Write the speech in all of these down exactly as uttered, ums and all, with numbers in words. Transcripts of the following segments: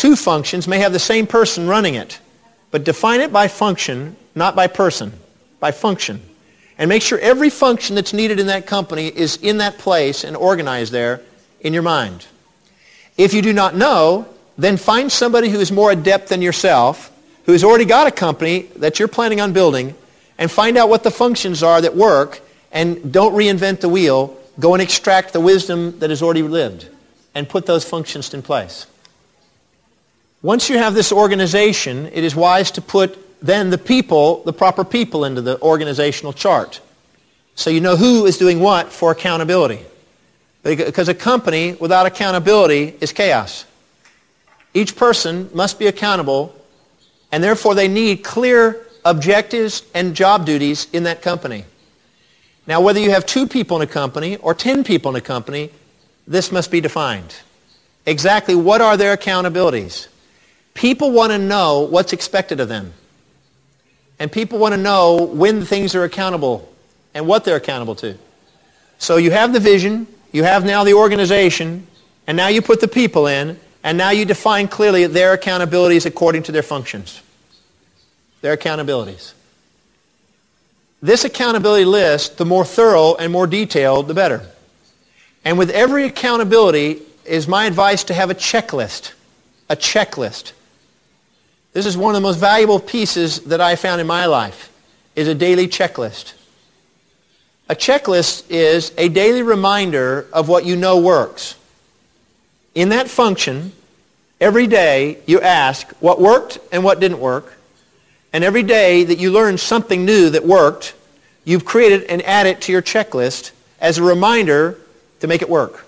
two functions may have the same person running it, but define it by function, not by person, by function. And make sure every function that's needed in that company is in that place and organized there in your mind. If you do not know, then find somebody who is more adept than yourself, who has already got a company that you're planning on building, and find out what the functions are that work, and don't reinvent the wheel. Go and extract the wisdom that has already lived and put those functions in place. Once you have this organization, it is wise to put then the people, the proper people into the organizational chart. So you know who is doing what for accountability. Because a company without accountability is chaos. Each person must be accountable, and therefore they need clear objectives and job duties in that company. Now, whether you have two people in a company or ten people in a company, this must be defined. Exactly what are their accountabilities? People want to know what's expected of them. And people want to know when things are accountable and what they're accountable to. So you have the vision, you have now the organization, and now you put the people in, and now you define clearly their accountabilities according to their functions. Their accountabilities. This accountability list, the more thorough and more detailed, the better. And with every accountability is my advice to have a checklist. A checklist. This is one of the most valuable pieces that I found in my life, is a daily checklist. A checklist is a daily reminder of what you know works. In that function, every day you ask what worked and what didn't work. And every day that you learn something new that worked, you've created and added to your checklist as a reminder to make it work.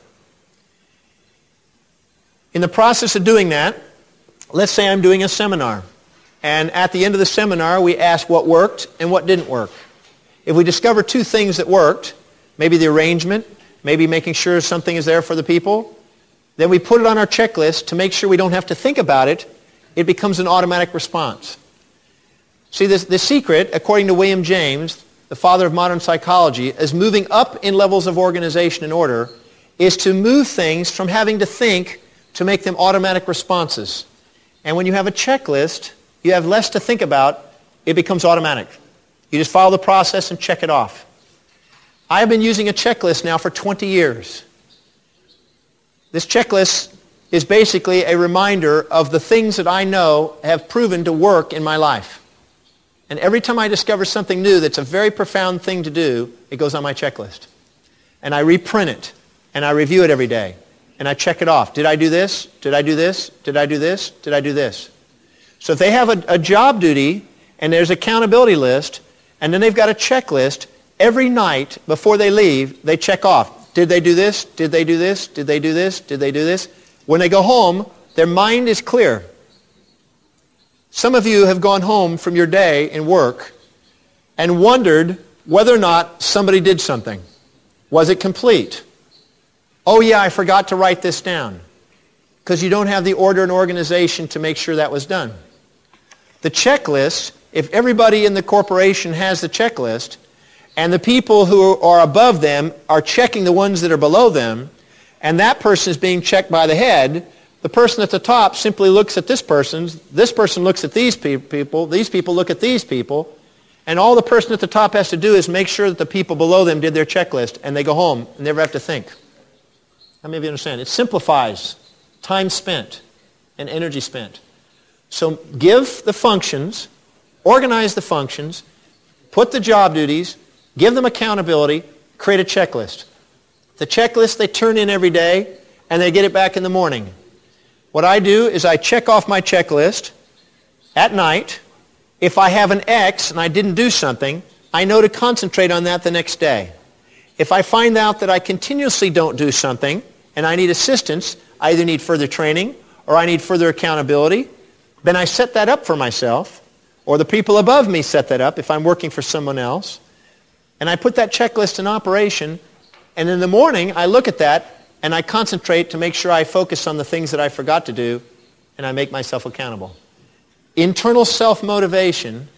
In the process of doing that, let's say I'm doing a seminar. And at the end of the seminar, we ask what worked and what didn't work. If we discover two things that worked, maybe the arrangement, maybe making sure something is there for the people, then we put it on our checklist to make sure we don't have to think about it. It becomes an automatic response. See, this, the secret, according to William James, the father of modern psychology, is moving up in levels of organization and order, is to move things from having to think to make them automatic responses. And when you have a checklist, you have less to think about, it becomes automatic. You just follow the process and check it off. I have been using a checklist now for twenty years. This checklist is basically a reminder of the things that I know have proven to work in my life. And every time I discover something new that's a very profound thing to do, it goes on my checklist. And I reprint it, and I review it every day. And I check it off. Did I do this? Did I do this? Did I do this? Did I do this? So if they have a, a job duty, and there's an accountability list, and then they've got a checklist, every night before they leave, they check off. Did they do this? Did they do this? Did they do this? Did they do this? When they go home, their mind is clear. Some of you have gone home from your day in work and wondered whether or not somebody did something. Was it complete? Oh yeah, I forgot to write this down. Because you don't have the order and organization to make sure that was done. The checklist, if everybody in the corporation has the checklist, and the people who are above them are checking the ones that are below them, and that person is being checked by the head, the person at the top simply looks at this person's, this person looks at these pe- people, these people look at these people, and all the person at the top has to do is make sure that the people below them did their checklist, and they go home and never have to think. How many of you understand? It simplifies time spent and energy spent. So give the functions, organize the functions, put the job duties, give them accountability, create a checklist. The checklist they turn in every day, and they get it back in the morning. What I do is I check off my checklist at night. If I have an X and I didn't do something, I know to concentrate on that the next day. If I find out that I continuously don't do something and I need assistance, I either need further training or I need further accountability, then I set that up for myself, or the people above me set that up if I'm working for someone else, and I put that checklist in operation, and in the morning I look at that and I concentrate to make sure I focus on the things that I forgot to do, and I make myself accountable. Internal self-motivation